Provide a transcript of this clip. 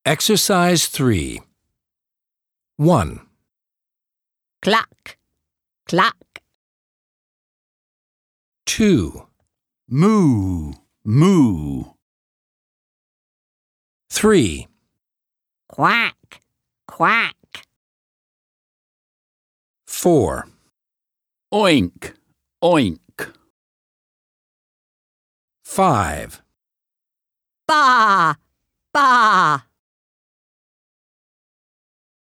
Exercise 3. 1, Cluck, cluck. 2, Moo, moo. 3, Quack, quack. 4, Oink, oink. 5, Baa, baa.